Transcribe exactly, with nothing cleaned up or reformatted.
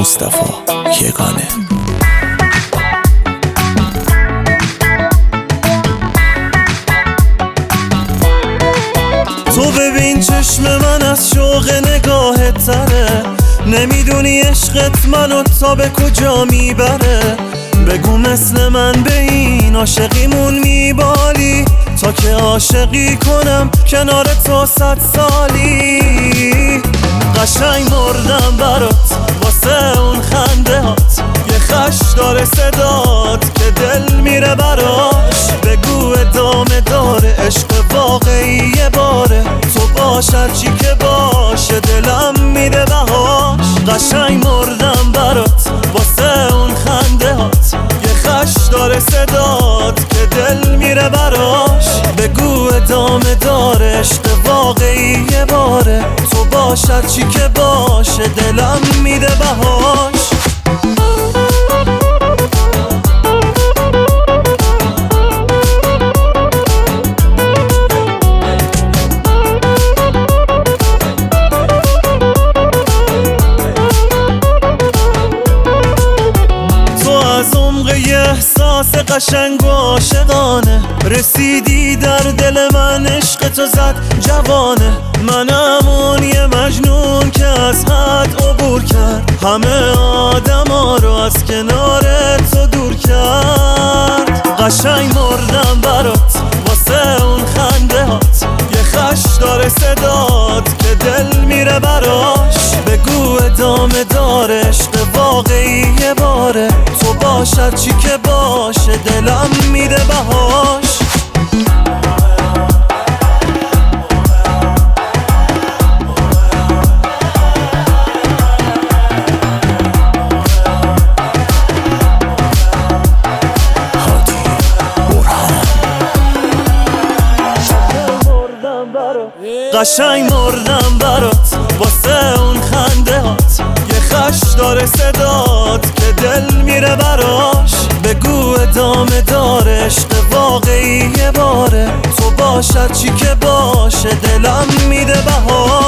مصطفی یگانه. تو ببین چشم من از شوق نگاهت تره، نمیدونی عشقت منو تا به کجا میبره. بگو مثل من به این عاشقیمون میبالی، تا که عاشقی کنم کنار تو صد سالی. قشنگ مردم برات واسه اون خنده هات، یه خش داره صدات که دل میره براش. بگو ادامه داره عشق واقعی یه باره، تو باش هرچی که باشه دلم میده بهاش. قشنگ مردم برات واسه اون خنده هات، یه خش داره صدات که دل میره براش. بگو ادامه داره عشق واقعی یه باره، تو باش هرچی که باشه دلم میده بهاش. احساس قشنگ و عاشقانه، رسیدی در دل من، عشق تو زد جوانه. منم اون یه مجنون که از حد عبور کرد، همه آدما رو از کنار تو دور کرد. قشنگ مردم برات واسه اون خنده هات، یه خش داره صدات که دل میره براش. بگو ادامه داره عشق واقعی یه باره، تو باش هرچی که باشه دلم میده بهاش. قشنگ مردم برات واسه اون خنده هات، یه خش داره صدات که دل میره براش. بگو ادامه داره عشق واقعی یه باره، تو باش هرچی که باشه دلم میده بهاش.